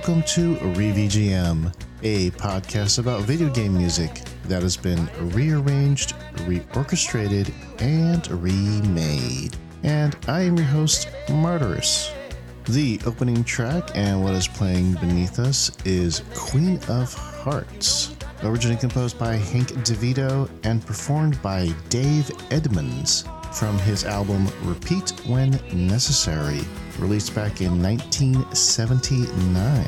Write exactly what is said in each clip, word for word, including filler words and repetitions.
welcome to ReVGM, a podcast about video game music that has been rearranged, reorchestrated, and remade. And I am your host, Martyrus. The opening track and what is playing beneath us is Queen of Hearts, originally composed by Hank DeVito and performed by Dave Edmunds from his album Repeat When Necessary, released back in nineteen seventy-nine.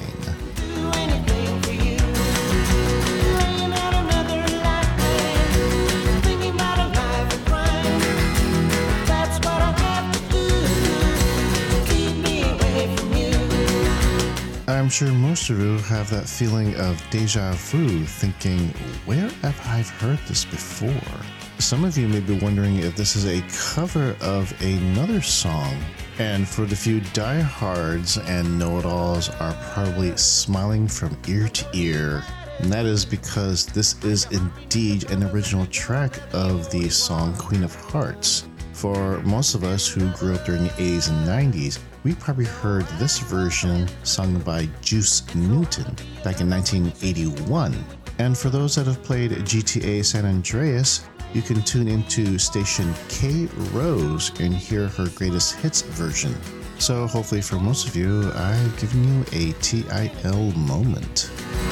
I'm sure most of you have that feeling of deja vu, thinking, where have I heard this before? Some of you may be wondering if this is a cover of another song, and for the few diehards and know-it-alls are probably smiling from ear to ear. And that is because this is indeed an original track of the song Queen of Hearts. For most of us who grew up during the eighties and nineties, we probably heard this version sung by Juice Newton back in nineteen eighty-one. And for those that have played G T A San Andreas, you can tune into station K Rose and hear her greatest hits version. So hopefully for most of you, I've given you a T I L moment.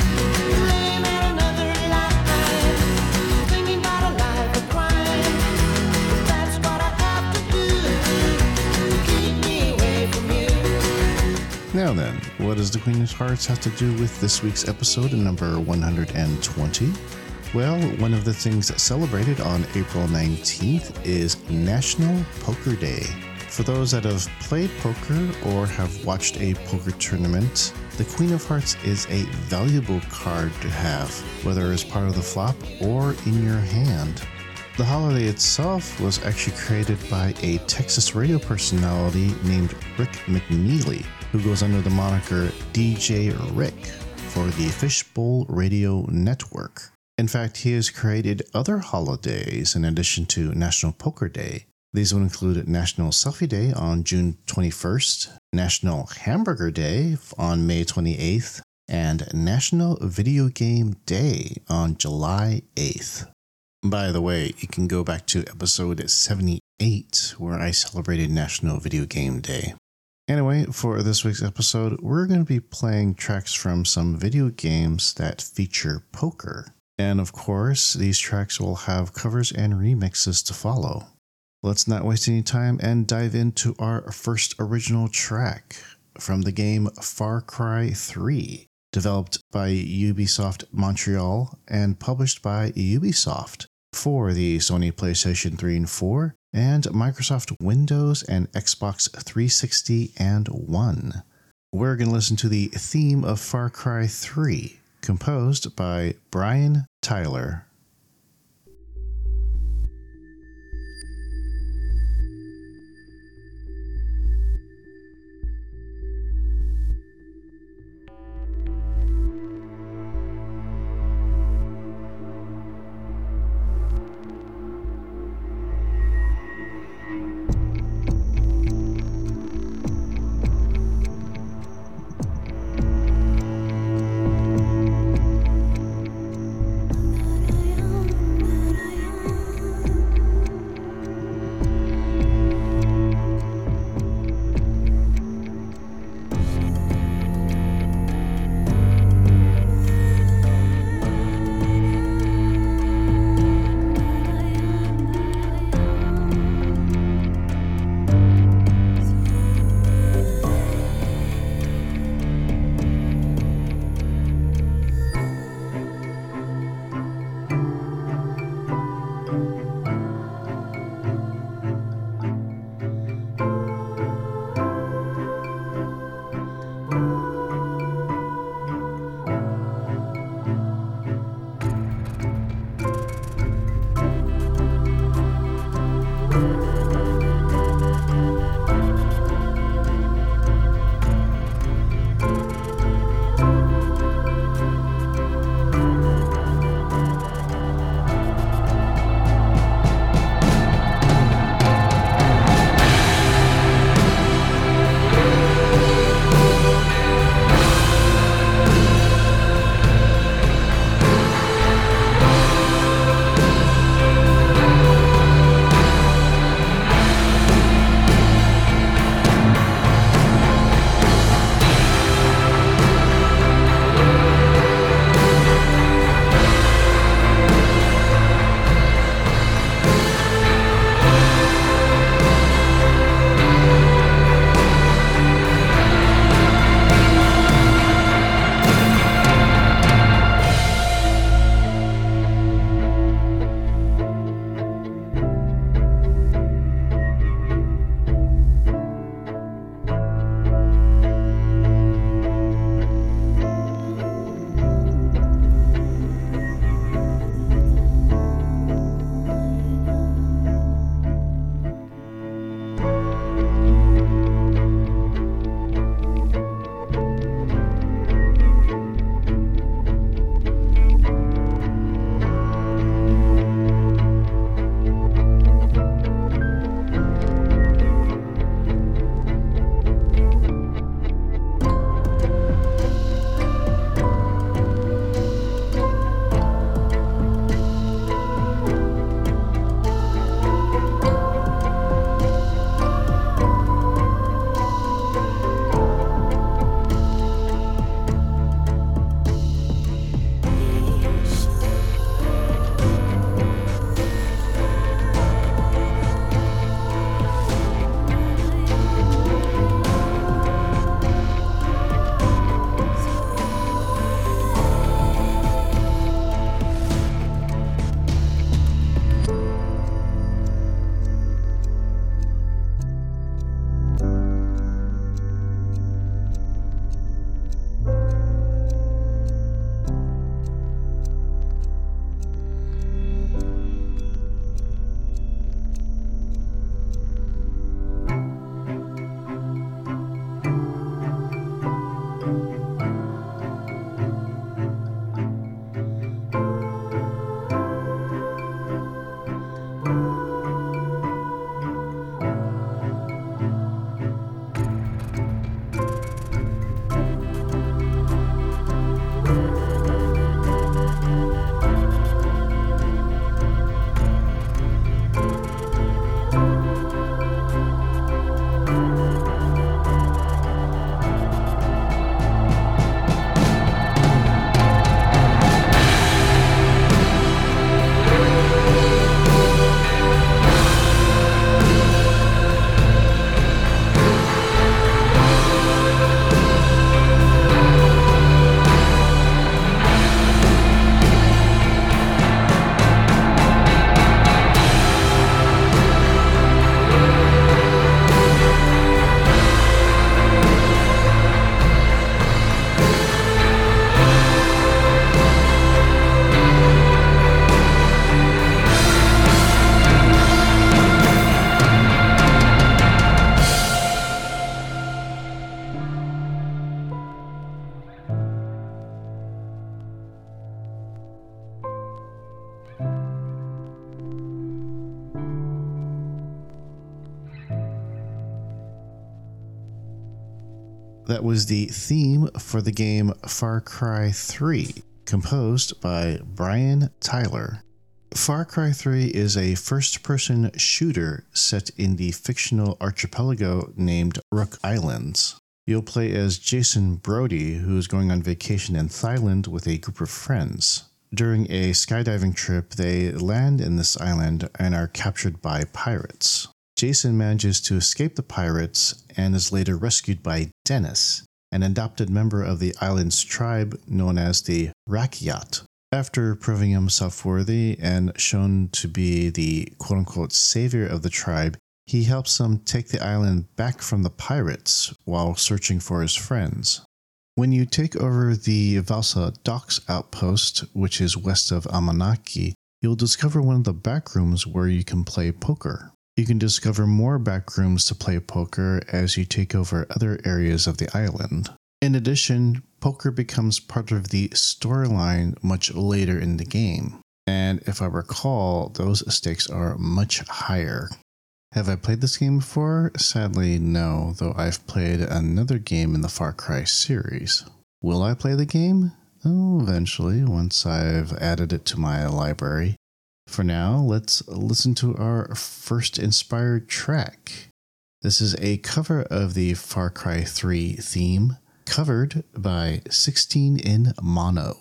Now then, what does the Queen of Hearts have to do with this week's episode, number one hundred twenty? Well, one of the things celebrated on April nineteenth is National Poker Day. For those that have played poker or have watched a poker tournament, the Queen of Hearts is a valuable card to have, whether as part of the flop or in your hand. The holiday itself was actually created by a Texas radio personality named Rick McNeely, who goes under the moniker D J Rick for the Fishbowl Radio Network. In fact, he has created other holidays in addition to National Poker Day. These would include National Selfie Day on June twenty-first, National Hamburger Day on May twenty-eighth, and National Video Game Day on July eighth. By the way, you can go back to episode seventy-eight where I celebrated National Video Game Day. Anyway, for this week's episode, we're going to be playing tracks from some video games that feature poker. And of course, these tracks will have covers and remixes to follow. Let's not waste any time and dive into our first original track from the game Far Cry three, developed by Ubisoft Montreal and published by Ubisoft for the Sony PlayStation three and four and Microsoft Windows and Xbox three sixty and One. We're going to listen to the theme of Far Cry three, composed by Brian Tyler. Yeah. That was the theme for the game Far Cry three, composed by Brian Tyler. Far Cry three is a first-person shooter set in the fictional archipelago named Rook Islands. You'll play as Jason Brody, who is going on vacation in Thailand with a group of friends. During a skydiving trip, they land in this island and are captured by pirates. Jason manages to escape the pirates and is later rescued by Dennis, an adopted member of the island's tribe known as the Rakyat. After proving himself worthy and shown to be the quote-unquote savior of the tribe, he helps them take the island back from the pirates while searching for his friends. When you take over the Valsa Docks outpost, which is west of Amanaki, you'll discover one of the back rooms where you can play poker. You can discover more back rooms to play poker as you take over other areas of the island. In addition, poker becomes part of the storyline much later in the game, and if I recall, those stakes are much higher. Have I played this game before? Sadly, no, though I've played another game in the Far Cry series. Will I play the game? Oh, eventually, once I've added it to my library. For now, let's listen to our first inspired track. This is a cover of the Far Cry three theme, covered by sixteen in Mono.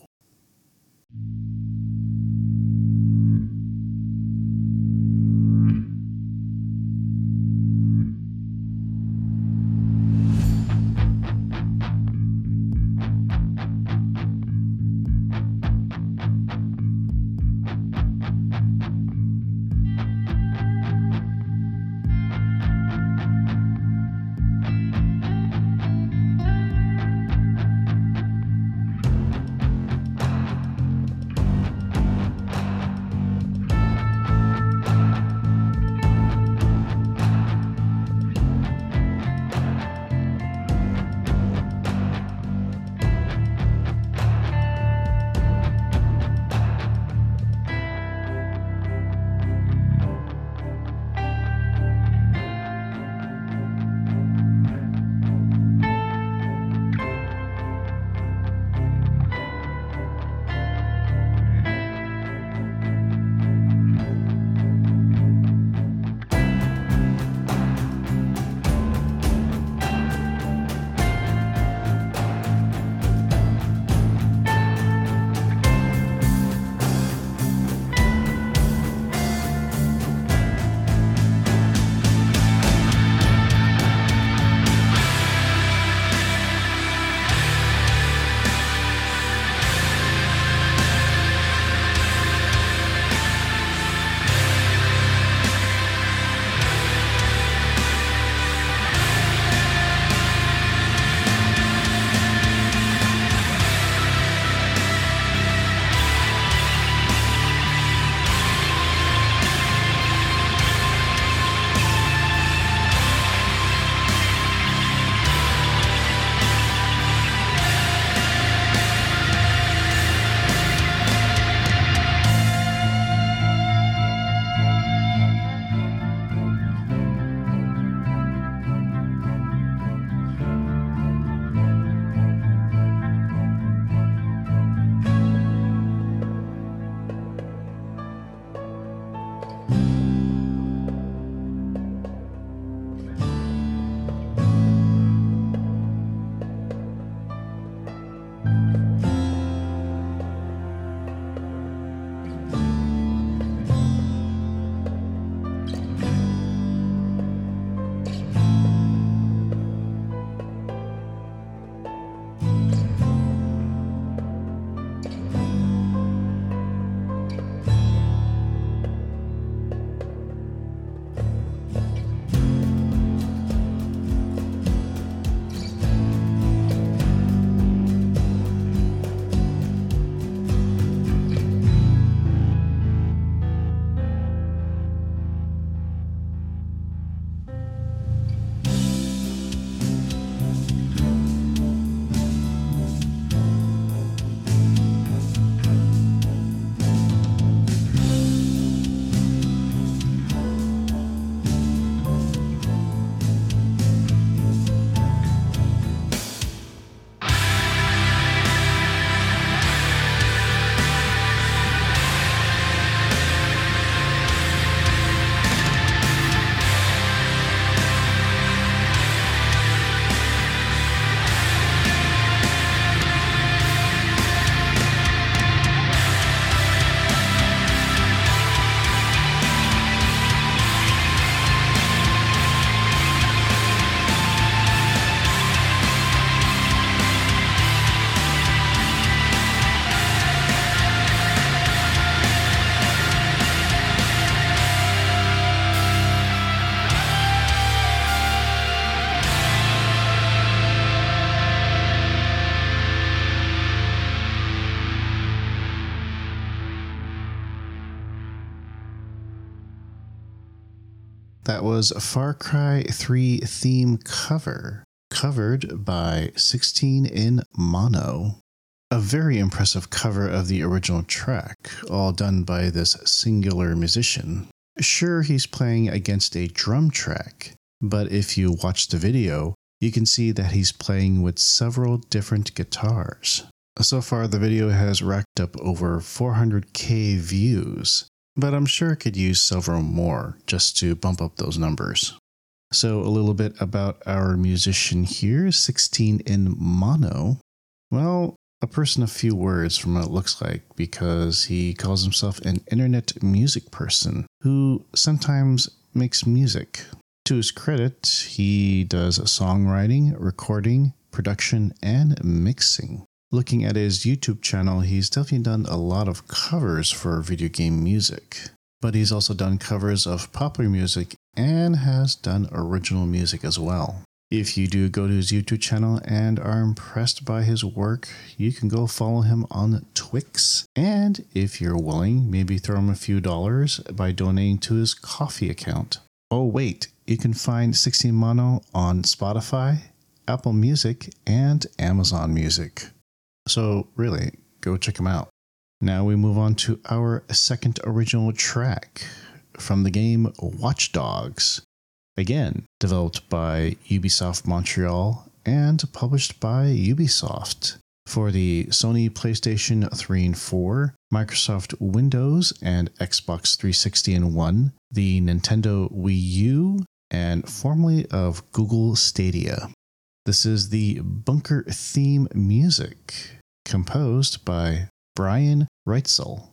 That was a Far Cry three theme cover, covered by sixteen in Mono. A very impressive cover of the original track, all done by this singular musician. Sure, he's playing against a drum track, but if you watch the video, you can see that he's playing with several different guitars. So far, the video has racked up over four hundred K views, but I'm sure it could use several more just to bump up those numbers. So a little bit about our musician here, sixteen in Mono. Well, a person of few words from what it looks like, because he calls himself an internet music person who sometimes makes music. To his credit, he does songwriting, recording, production, and mixing. Looking at his YouTube channel, he's definitely done a lot of covers for video game music, but he's also done covers of popular music and has done original music as well. If you do go to his YouTube channel and are impressed by his work, you can go follow him on Twix. And if you're willing, maybe throw him a few dollars by donating to his Ko-fi account. Oh wait, you can find sixteen Mono on Spotify, Apple Music, and Amazon Music. So really, go check him out. Now we move on to our second original track from the game Watch Dogs. Again, developed by Ubisoft Montreal and published by Ubisoft for the Sony PlayStation three and four, Microsoft Windows and Xbox three sixty and One, the Nintendo Wii U, and formerly of Google Stadia. This is the Bunker theme music, composed by Brian Reitzel.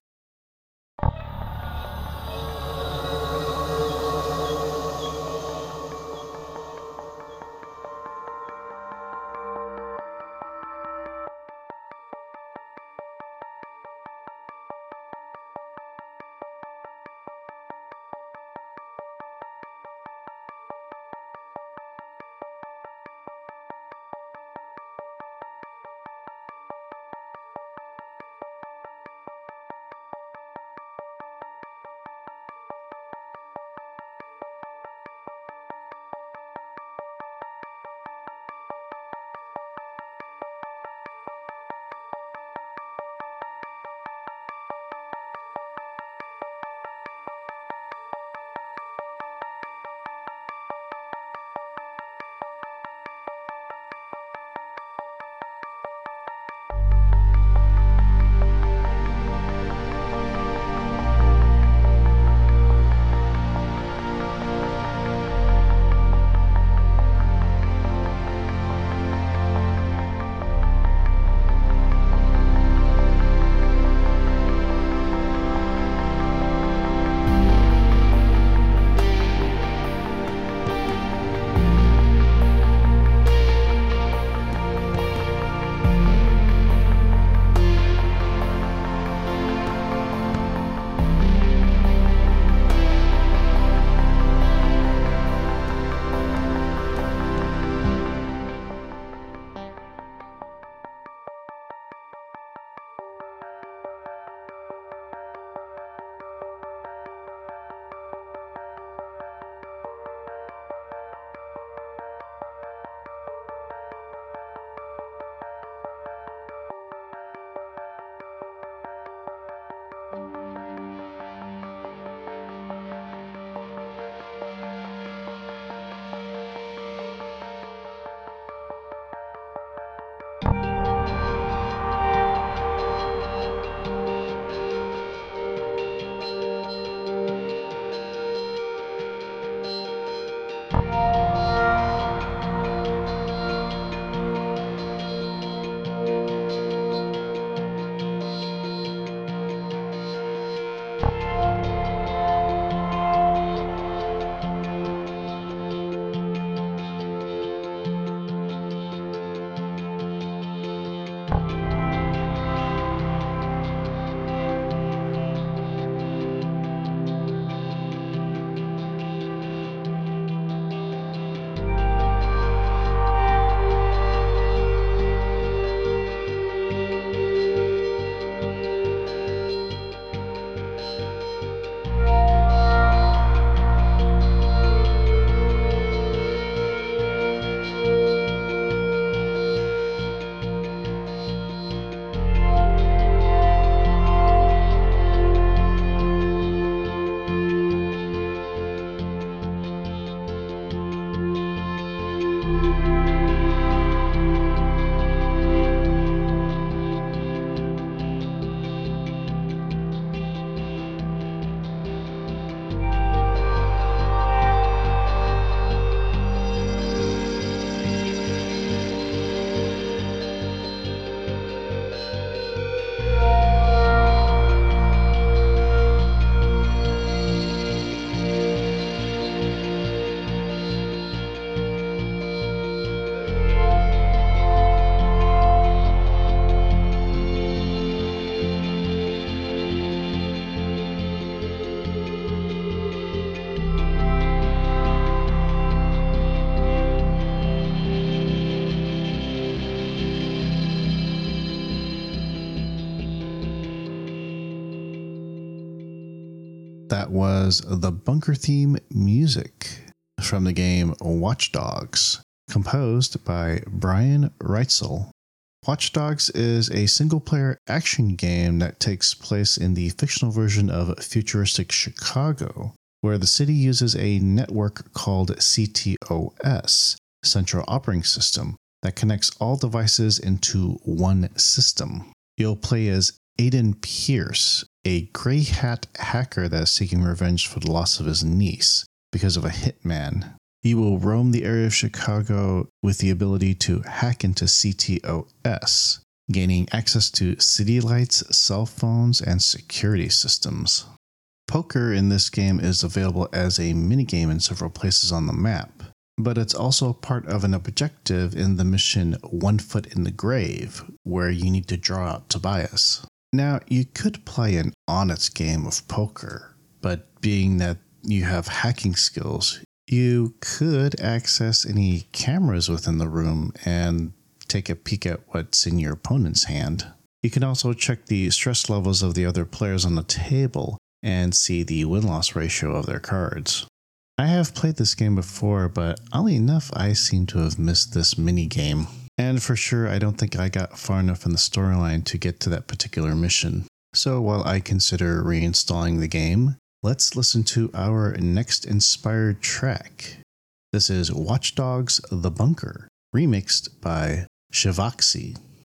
That was the bunker theme music from the game Watch Dogs, composed by Brian Reitzel. Watch Dogs is a single-player action game that takes place in the fictional version of futuristic Chicago, where the city uses a network called C T O S, Central Operating System, that connects all devices into one system. You'll play as Aiden Pierce, a gray hat hacker that is seeking revenge for the loss of his niece because of a hitman. He will roam the area of Chicago with the ability to hack into C T O S, gaining access to city lights, cell phones, and security systems. Poker in this game is available as a minigame in several places on the map, but it's also part of an objective in the mission One Foot in the Grave, where you need to draw out Tobias. Now, you could play an honest game of poker, but being that you have hacking skills, you could access any cameras within the room and take a peek at what's in your opponent's hand. You can also check the stress levels of the other players on the table and see the win-loss ratio of their cards. I have played this game before, but oddly enough, I seem to have missed this mini-game. And for sure, I don't think I got far enough in the storyline to get to that particular mission. So while I consider reinstalling the game, let's listen to our next inspired track. This is Watch Dogs: The Bunker, remixed by Shivaxi.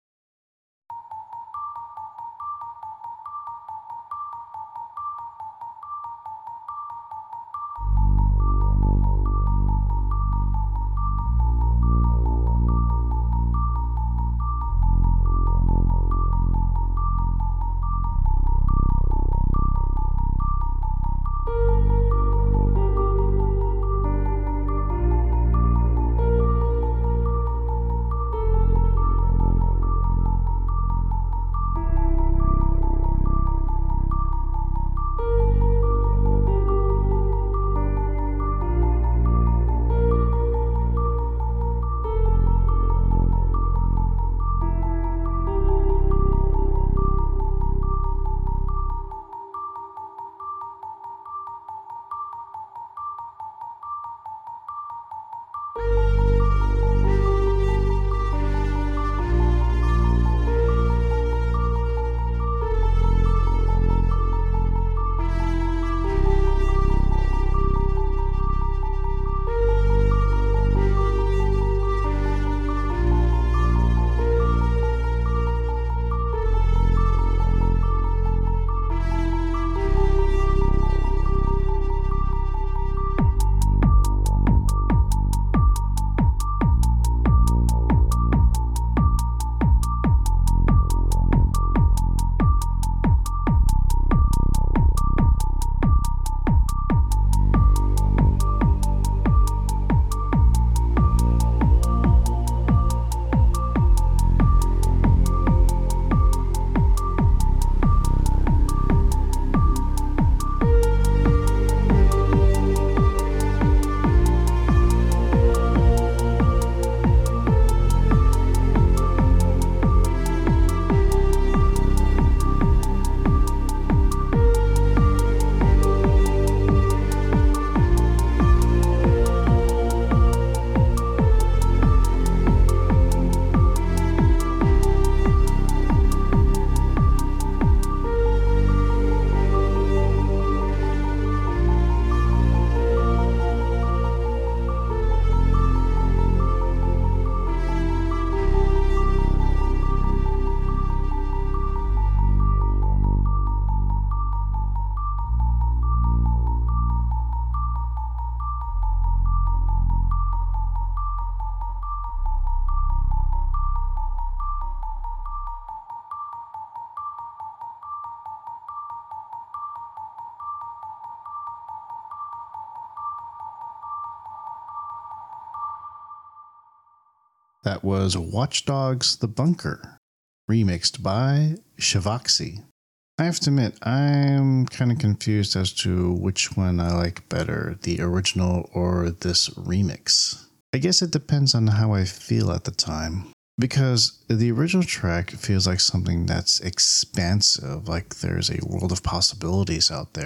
That was Watch Dogs: The Bunker, remixed by Shivaxi. I have to admit, I'm kind of confused as to which one I like better, the original or this remix. I guess it depends on how I feel at the time. Because the original track feels like something that's expansive, like there's a world of possibilities out there.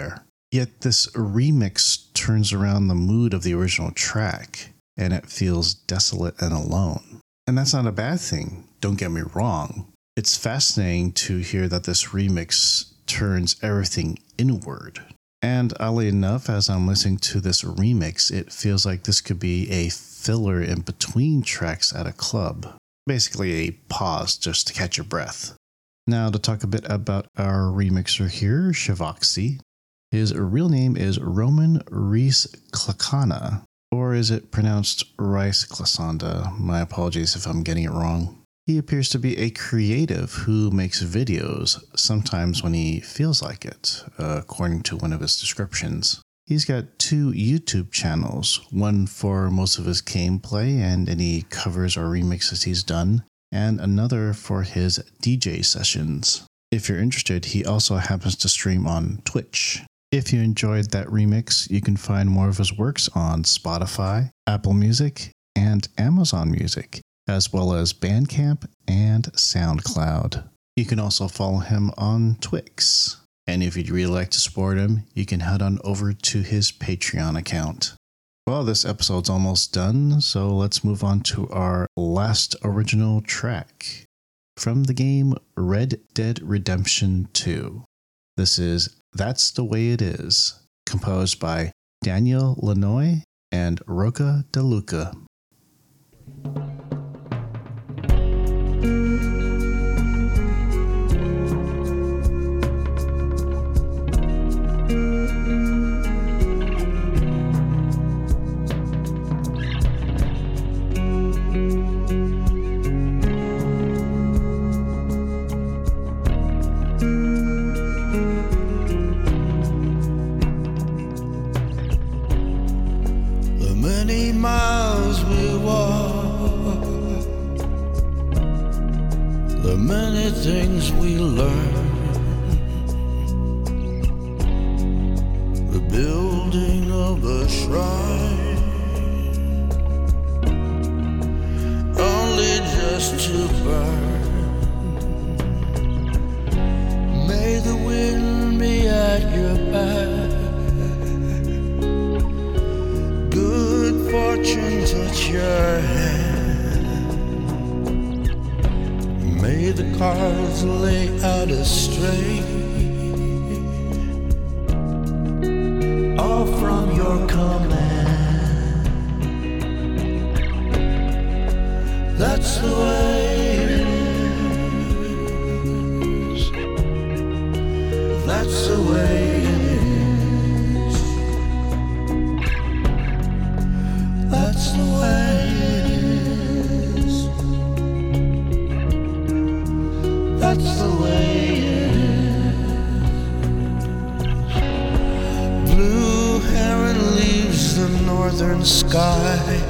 Yet this remix turns around the mood of the original track, and it feels desolate and alone. And that's not a bad thing, don't get me wrong. It's fascinating to hear that this remix turns everything inward. And oddly enough, as I'm listening to this remix, it feels like this could be a filler in between tracks at a club. Basically a pause just to catch your breath. Now to talk a bit about our remixer here, Shivoxy. His real name is Roman Reis Klakana, or is it pronounced Rice Klasanda? My apologies if I'm getting it wrong. He appears to be a creative who makes videos, sometimes when he feels like it, uh, according to one of his descriptions. He's got two YouTube channels, one for most of his gameplay and any covers or remixes he's done, and another for his D J sessions. If you're interested, he also happens to stream on Twitch. If you enjoyed that remix, you can find more of his works on Spotify, Apple Music, and Amazon Music, as well as Bandcamp and SoundCloud. You can also follow him on Twix. And if you'd really like to support him, you can head on over to his Patreon account. Well, this episode's almost done, so let's move on to our last original track from the game Red Dead Redemption two. This is That's the Way It Is, composed by Daniel Lanois and Roca De Luca. Things we learn, the building of a shrine, only just to burn. May the wind be at your back, good fortune touch your hand. May the cards lay out astray, all from your command. That's the way it is. That's the way it is. That's the way it is. That's the way it is. Blue heron leaves the northern sky,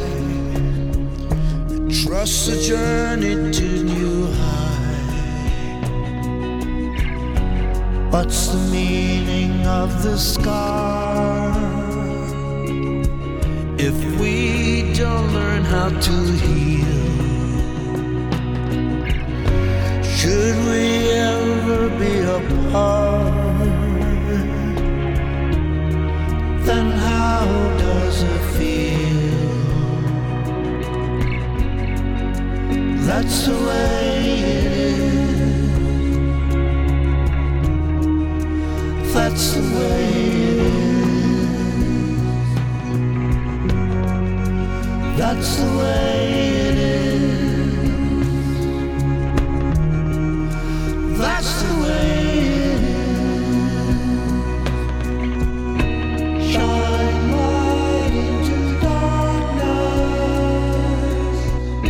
trusts the journey to new high. What's the meaning of the scar if we don't learn how to heal? Should we ever be apart, then how does it feel? That's the way it is. That's the way it is. That's the way it is. That's the way it is. Shine light into darkness.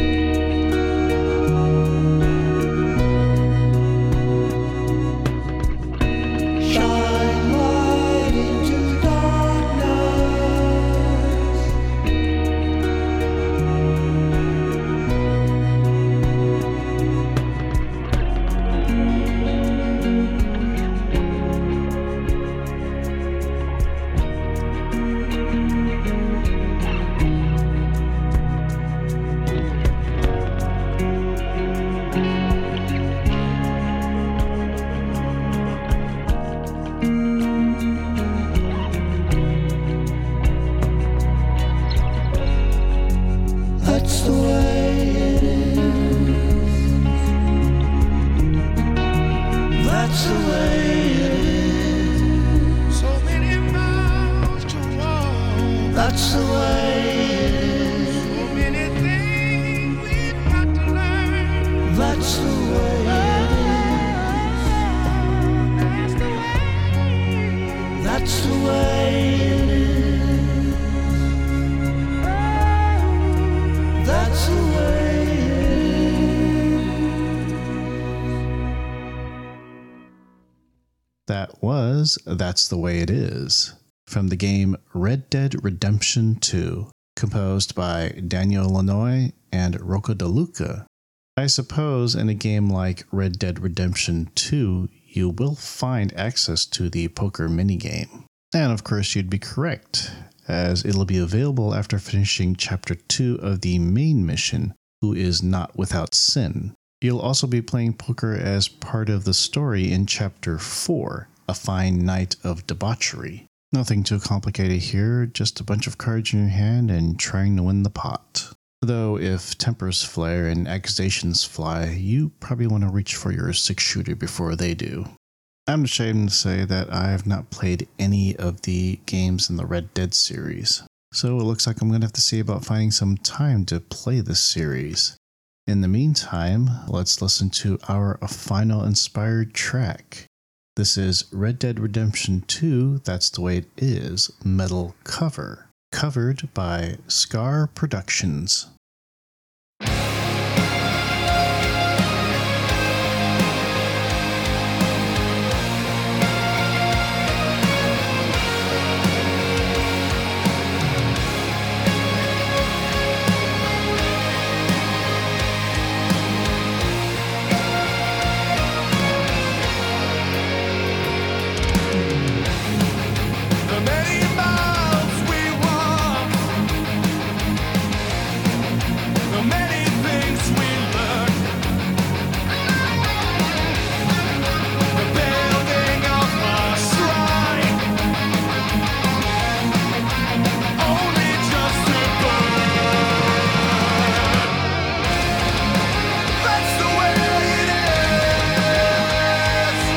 Shine light into darkness. That's the way it is. So many things we've got to learn. That's the way it is. That's the way it is. That's the way it is. That was That's the Way It Is, from the game Red Dead Redemption two, composed by Daniel Lanois and Rocco De Luca. I suppose in a game like Red Dead Redemption two, you will find access to the poker minigame. And of course you'd be correct, as it'll be available after finishing Chapter two of the main mission, Who Is Not Without Sin. You'll also be playing poker as part of the story in Chapter four, A Fine Night of Debauchery. Nothing too complicated here, just a bunch of cards in your hand and trying to win the pot. Though if tempers flare and accusations fly, you probably want to reach for your six-shooter before they do. I'm ashamed to say that I have not played any of the games in the Red Dead series, so it looks like I'm going to have to see about finding some time to play this series. In the meantime, let's listen to our final inspired track. This is Red Dead Redemption two, That's the Way It Is, metal cover, covered by Scar Productions. The many miles we walk, the many things we learn, the building of a shrine, only just to burn. That's the way it is.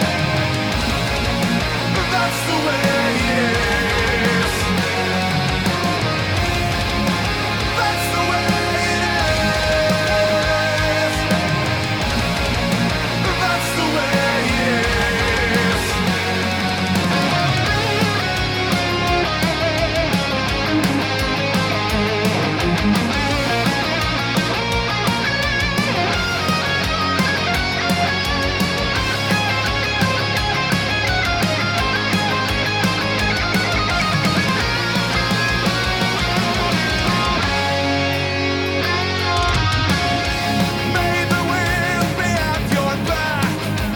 That's the way it is. That's the way it is. That's the way it is. May the wind be at your back.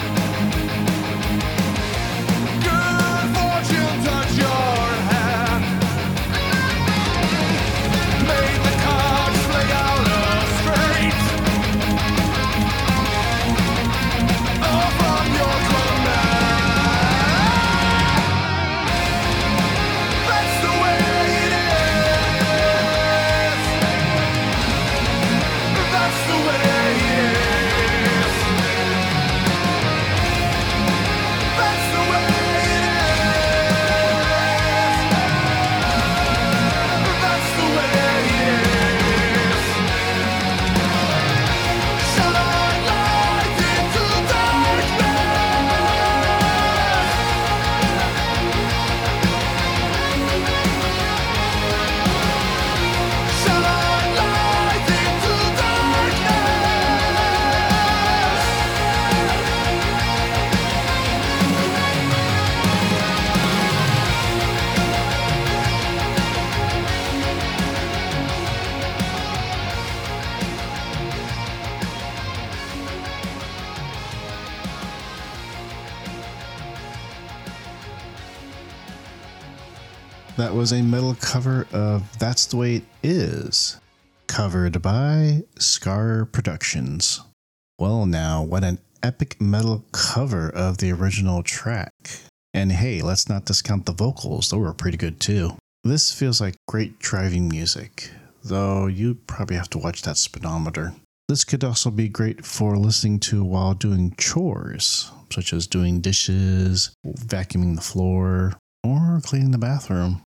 Good fortune touch your hand. May the cards play out straight. All from your command. That's the way it is. That's the way it is. That's the way it is. That's the way it is. Shine light into darkness. Shine light into That was a metal cover of That's the Way It Is, covered by Scar Productions. Well now, what an epic metal cover of the original track. And hey, let's not discount the vocals, they were pretty good too. This feels like great driving music, though you'd probably have to watch that speedometer. This could also be great for listening to while doing chores, such as doing dishes, vacuuming the floor, or cleaning the bathroom.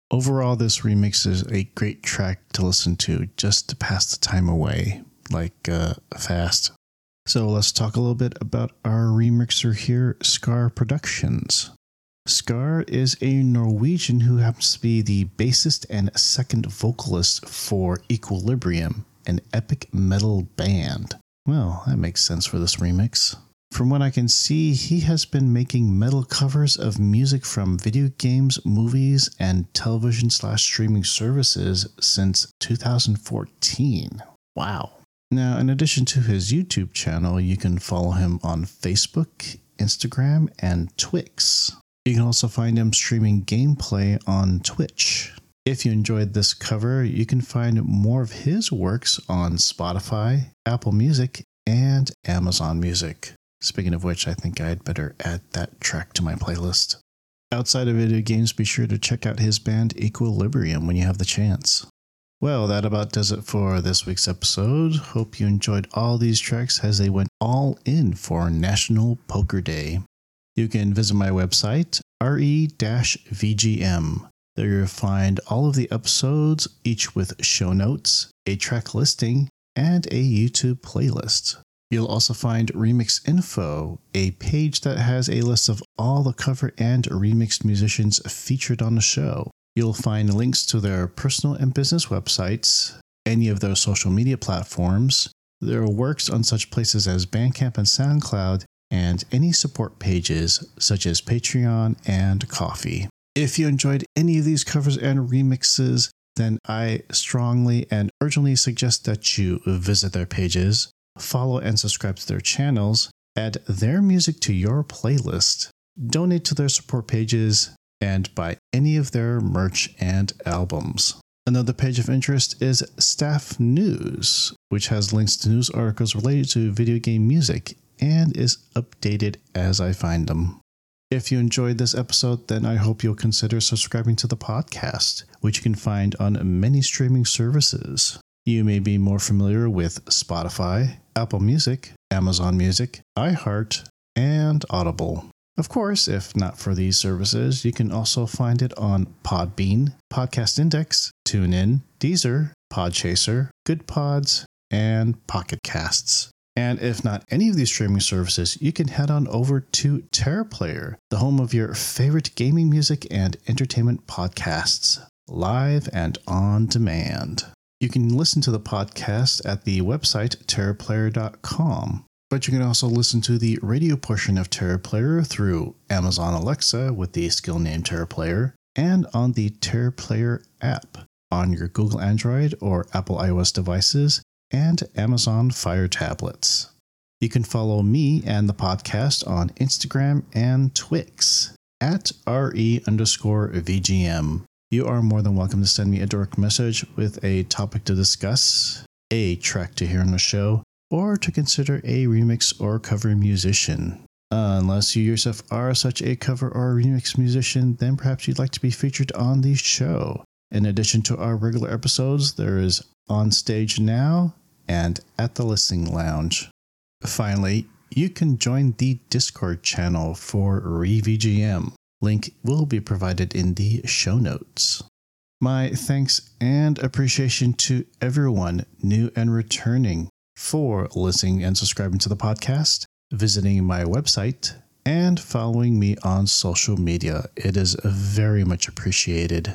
Overall, this remix is a great track to listen to just to pass the time away, like uh, fast. So let's talk a little bit about our remixer here, Scar Productions. Scar is a Norwegian who happens to be the bassist and second vocalist for Equilibrium, an epic metal band. Well, that makes sense for this remix. From what I can see, he has been making metal covers of music from video games, movies, and television slash streaming services since two thousand fourteen. Wow. Now, in addition to his YouTube channel, you can follow him on Facebook, Instagram, and Twix. You can also find him streaming gameplay on Twitch. If you enjoyed this cover, you can find more of his works on Spotify, Apple Music, and Amazon Music. Speaking of which, I think I'd better add that track to my playlist. Outside of video games, be sure to check out his band Equilibrium when you have the chance. Well, that about does it for this week's episode. Hope you enjoyed all these tracks as they went all in for National Poker Day. You can visit my website, R E V G M. There you'll find all of the episodes, each with show notes, a track listing, and a YouTube playlist. You'll also find Remix Info, a page that has a list of all the cover and remixed musicians featured on the show. You'll find links to their personal and business websites, any of their social media platforms, their works on such places as Bandcamp and SoundCloud, and any support pages such as Patreon and Ko-fi. If you enjoyed any of these covers and remixes, then I strongly and urgently suggest that you visit their pages, follow and subscribe to their channels, add their music to your playlist, donate to their support pages, and buy any of their merch and albums. Another page of interest is Staff News, which has links to news articles related to video game music and is updated as I find them. If you enjoyed this episode, then I hope you'll consider subscribing to the podcast, which you can find on many streaming services. You may be more familiar with Spotify, Apple Music, Amazon Music, iHeart, and Audible. Of course, if not for these services, you can also find it on Podbean, Podcast Index, TuneIn, Deezer, Podchaser, Good Pods, and Pocket Casts. And if not any of these streaming services, you can head on over to TerraPlayer, the home of your favorite gaming music and entertainment podcasts, live and on demand. You can listen to the podcast at the website terra player dot com. But you can also listen to the radio portion of TerraPlayer through Amazon Alexa with the skill name TerraPlayer, and on the TerraPlayer app on your Google Android or Apple iOS devices and Amazon Fire tablets. You can follow me and the podcast on Instagram and Twix at RE underscore VGM. You are more than welcome to send me a direct message with a topic to discuss, a track to hear on the show, or to consider a remix or cover musician. Uh, unless you yourself are such a cover or remix musician, then perhaps you'd like to be featured on the show. In addition to our regular episodes, there is On Stage Now and At the Listening Lounge. Finally, you can join the Discord channel for ReVGM. Link will be provided in the show notes. My thanks and appreciation to everyone, new and returning, for listening and subscribing to the podcast, visiting my website, and following me on social media. It is very much appreciated.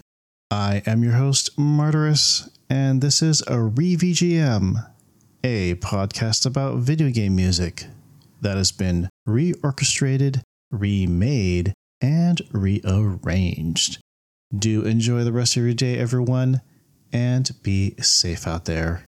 I am your host, Martyrus, and this is a ReVGM, a podcast about video game music that has been reorchestrated, remade, and rearranged. Do enjoy the rest of your day, everyone, and be safe out there.